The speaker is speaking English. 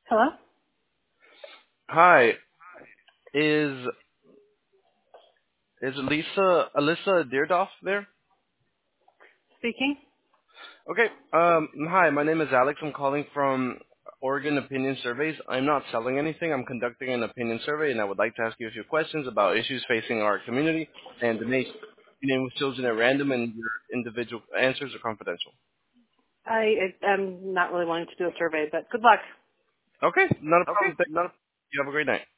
Hello? Hi, is Alyssa Deardoff there? Speaking? Okay. Hi, my name is Alex. I'm calling from Oregon Opinion Surveys. I'm not selling anything. I'm conducting an opinion survey, and I would like to ask you a few questions about issues facing our community and the nation. Your name was chosen at random, and your individual answers are confidential. I'm not really wanting to do a survey, but good luck. Okay, not a Okay. problem. Thank No. you. You have a great night.